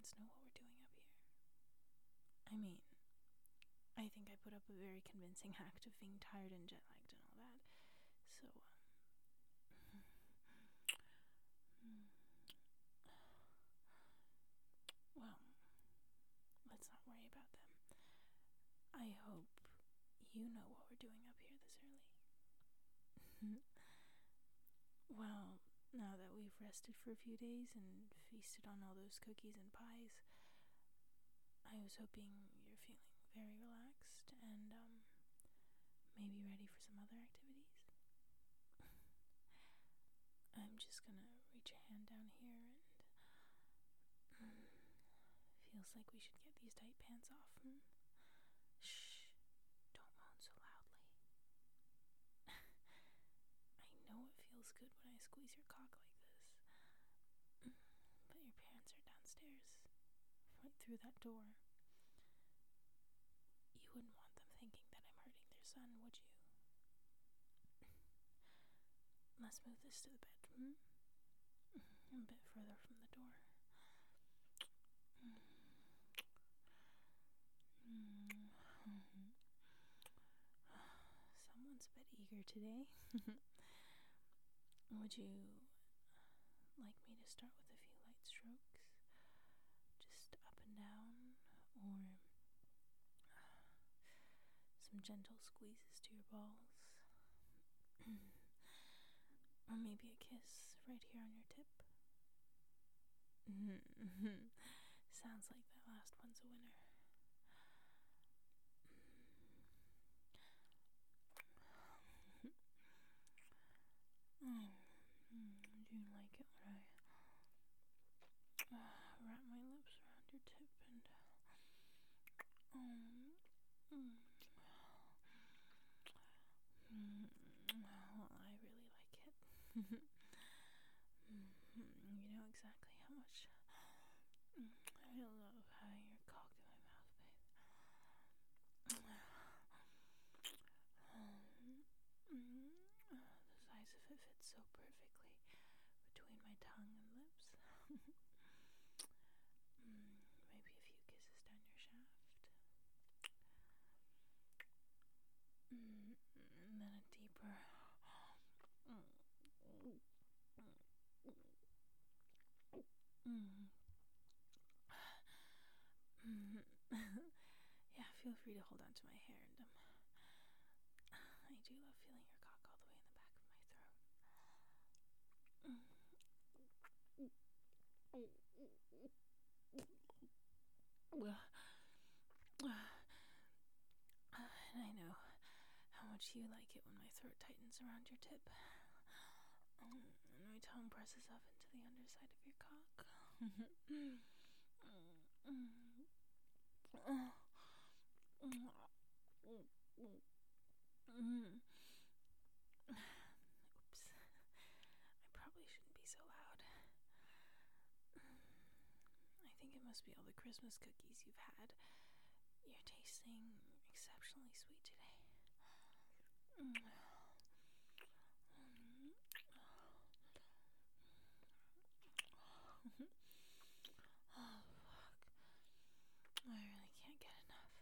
pants know what we're doing up here. I mean, I think I put up a very convincing act of being tired and jet-lagged and all that. So, well, let's not worry about them. I hope you know what we're doing up here this early. Well, now that we've rested for a few days and feasted on all those cookies and pies, I was hoping you're feeling very relaxed and, maybe ready for some other activities. I'm just gonna reach a hand down here and feels like we should get these tight pants off. Shh, don't moan so loudly. I know it feels good when I squeeze your cock like this, but your parents are downstairs, right through that door. You wouldn't want them thinking that I'm hurting their son, would you? Let's move this to the bed, a bit further from the door. Someone's a bit eager today. Would you like me to start with a few light strokes? Just up and down, or some gentle squeezes to your balls? Or maybe a kiss right here on your tip? Sounds like that last one's a winner. Do you like it when I wrap my lips around your tip and well, I really like it. You know exactly how much I love having your cock in my mouth, babe. The size of it fits so perfectly between my tongue and lips. Maybe a few kisses down your shaft. And then a deeper yeah, feel free to hold on to my hair, and I do love feeling your cock all the way in the back of my throat. And I know how much you like it when my throat tightens around your tip, and my tongue presses up into the underside of your cock. Oops. I probably shouldn't be so loud. I think it must be all the Christmas cookies you've had. You're tasting exceptionally sweet today. Oh, fuck. I really can't get enough.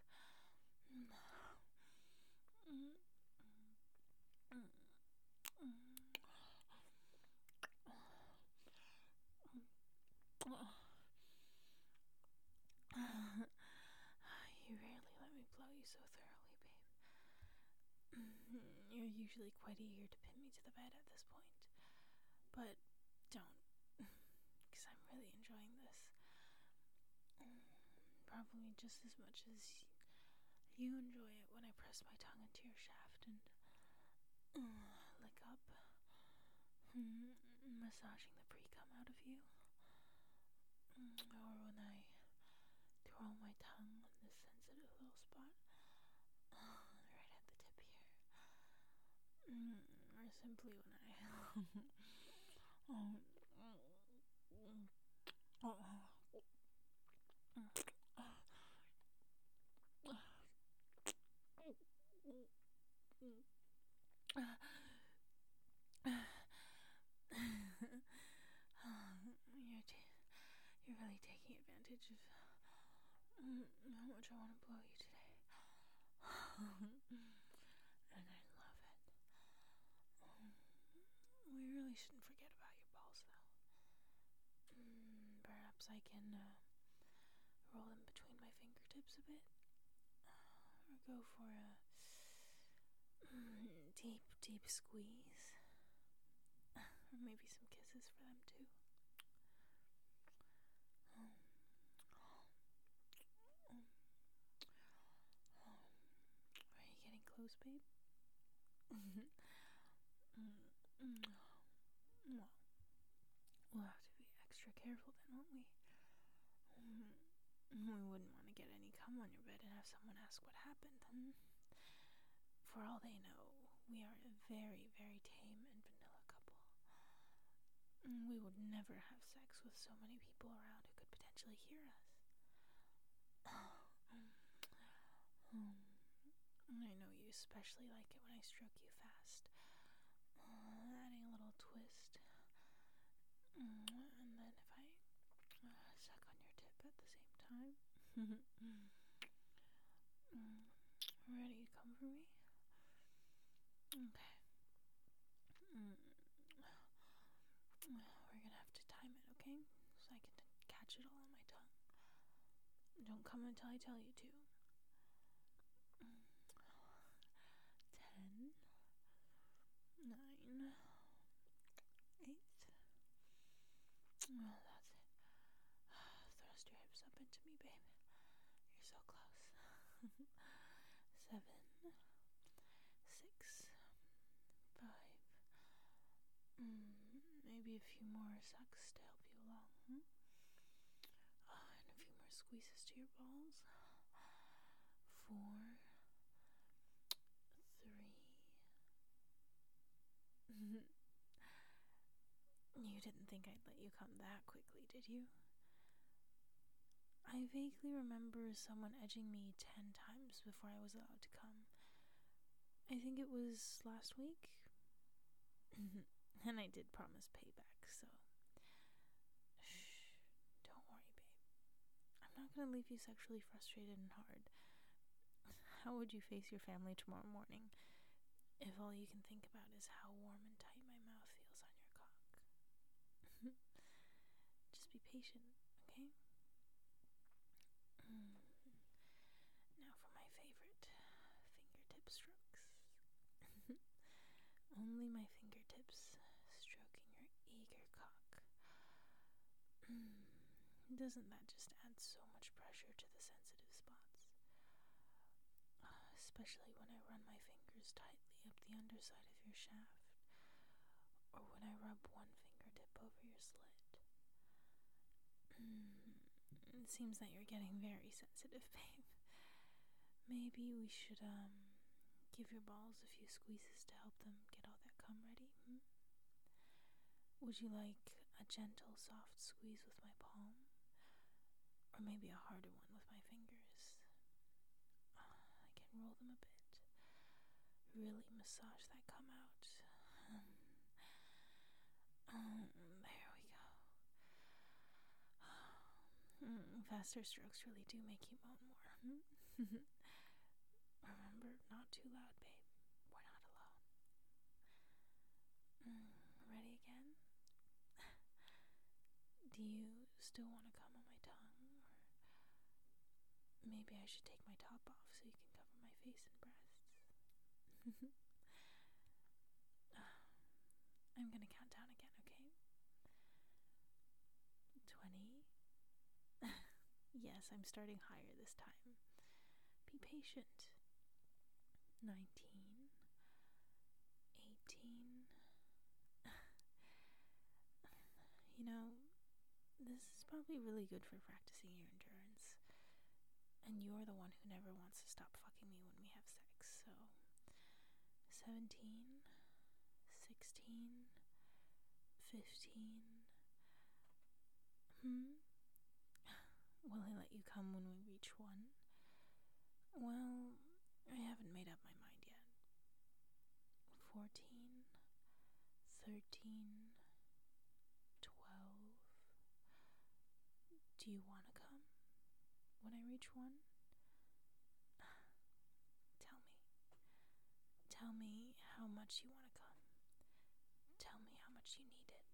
You rarely let me blow you so thoroughly, babe. You're usually quite eager to pin me to the bed at this point. But don't, because I'm really enjoying this. Probably just as much as you enjoy it when I press my tongue into your shaft and lick up, massaging the pre-cum out of you. Or when I twirl my tongue on this sensitive little spot right at the tip here. Or simply when I you're really taking advantage of deep squeeze. Or maybe some kisses for them too. Are you getting close, babe? Well, we'll have to be extra careful then, won't we? We wouldn't want to get any cum on your bed and have someone ask what happened. For all they know, we are a very, very tame and vanilla couple. We would never have sex with so many people around who could potentially hear us. I know you especially like it when I stroke you fast, adding a little twist. And then if I suck on your tip at the same time. Ready to come for me? Okay. We're gonna have to time it, okay? So I can catch it all on my tongue. Don't come until I tell you to. 10, 9, 8. Well, that's it. Thrust your hips up into me, babe. You're so close. 7, 6, 5. Maybe a few more sucks to help you along. And a few more squeezes to your balls. 4, 3. You didn't think I'd let you come that quickly, did you? I vaguely remember someone edging me 10 times before I was allowed to come. I think it was last week. And I did promise payback, so shh, don't worry, babe. I'm not gonna leave you sexually frustrated and hard. How would you face your family tomorrow morning if all you can think about is how warm and tight my mouth feels on your cock? Just be patient, okay? Now for my favorite, fingertip strokes. Only my fingertips stroking your eager cock. Doesn't that just add so much pressure to the sensitive spots? Especially when I run my fingers tightly up the underside of your shaft, or when I rub one fingertip over your slit. It seems that you're getting very sensitive, babe. Maybe we should, give your balls a few squeezes to help them get all that cum ready. Would you like a gentle, soft squeeze with my palm? Or maybe a harder one with my fingers? I can roll them a bit. Really massage that cum out. There we go. Faster strokes really do make you moan more. Remember, not too loud, babe. We're not alone. Ready again? Do you still want to come on my tongue? Or maybe I should take my top off so you can cover my face and breasts? I'm gonna count down again, okay? 20. Yes, I'm starting higher this time. Be patient. 19. 18. You know, this is probably really good for practicing your endurance. And you're the one who never wants to stop fucking me when we have sex, so 17, 16, 15. Will I let you come when we reach 1? Well, I haven't made up my mind yet. 14, 13, 12. Do you want to come when I reach 1? Tell me. Tell me how much you want to come. Tell me how much you need it.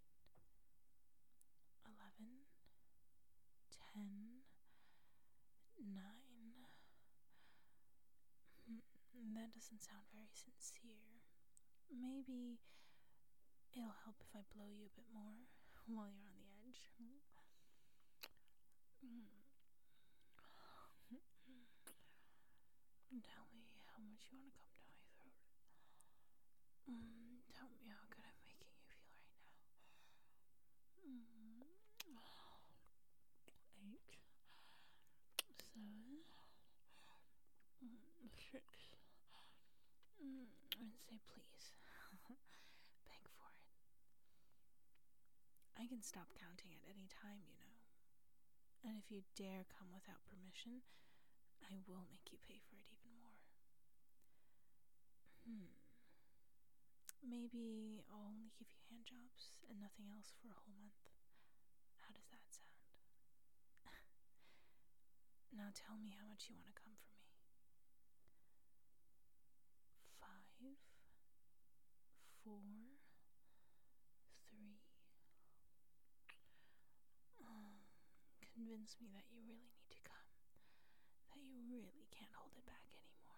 11, 10, 9. That doesn't sound very sincere. maybe it'll help if I blow you a bit more while you're on the edge. Tell me how much you want to come down my throat. Tell me how good I'm making you feel right now. 8, 7, 6. And say please. Beg for it. I can stop counting at any time, you know. And if you dare come without permission, I will make you pay for it even more. Maybe I'll only give you hand jobs and nothing else for a whole month. How does that sound? Now tell me how much you want to come for me. 5, 4, 3. Convince me that you really need to come. That you really can't hold it back anymore.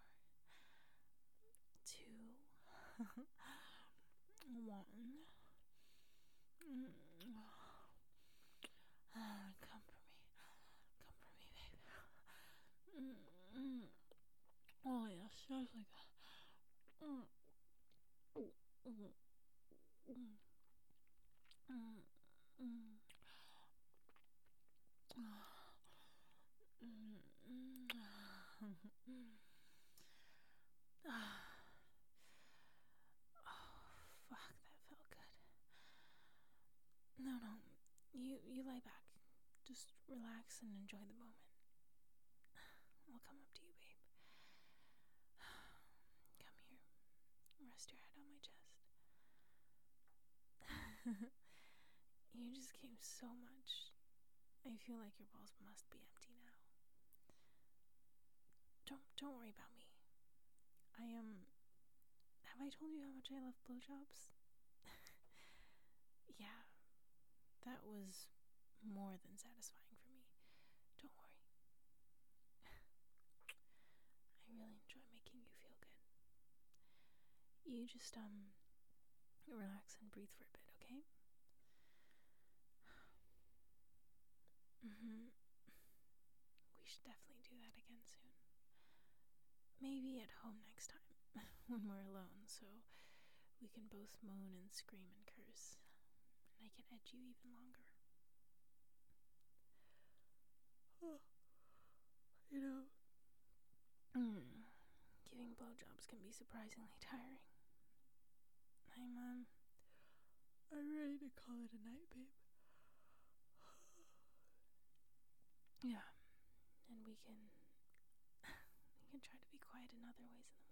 2, 1. Come for me. Come for me, babe. Oh, yes, just like that. Oh, fuck, that felt good. No, you lie back. Just relax and enjoy the moment. I'll come up to you, babe. Come here. Rest your head on my chest. You just came so much. I feel like your balls must be empty now. Don't worry about me. Have I told you how much I love blowjobs? Yeah, that was more than satisfying for me. Don't worry. I really enjoy making you feel good. You just, relax and breathe for a bit, okay? We should definitely do that again soon. Maybe at home next time, when we're alone, so we can both moan and scream and curse, and I can edge you even longer. You know, giving blowjobs can be surprisingly tiring. I'm ready to call it a night, babe. Yeah, and we can try to be quiet in other ways in the